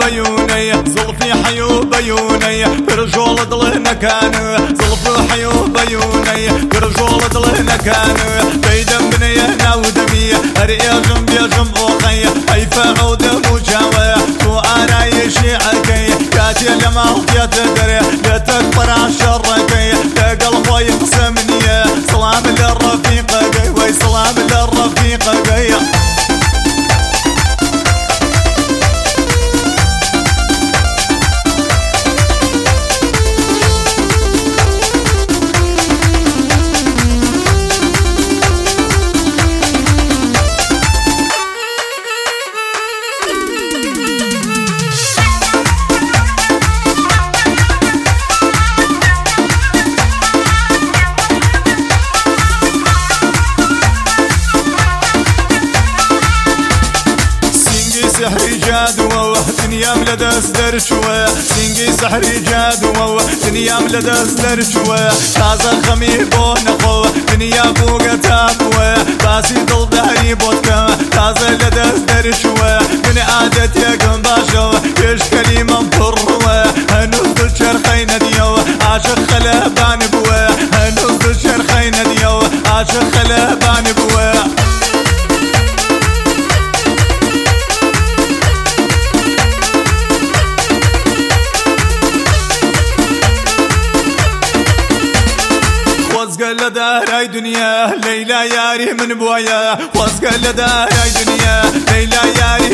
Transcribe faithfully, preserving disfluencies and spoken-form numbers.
بيوني زلفي حيو بيوني برجول ضلنا كان زلفي حيو بيوني برجول ضلنا كان بيدم بني ناودمي هريا جنب يا جنب وخي هيفا عود مجاوي تو انا شيعكي كاتي لما تدري لا تكبر عالشركي لا قلبي يقسمني سلام للرفيق وي سلام للرفيق سحري جادو دنيا ملدس درشوا سينجي سحري جادو دنيا ملدس درشوا تازه خمي بونخو دنيا فوق تابوا باسي دل دهري بوتكا تازه لدس درشوا من عادت يكن باشو يش كلمة مفروا هنوز الشرخين ديو عاشق خلبان بوا هنوز الشرخين ديو عاشق خلبان بوا واسقل داراي دنيا ليلى ياري من بويا واسقل داراي دنيا ليلى ياري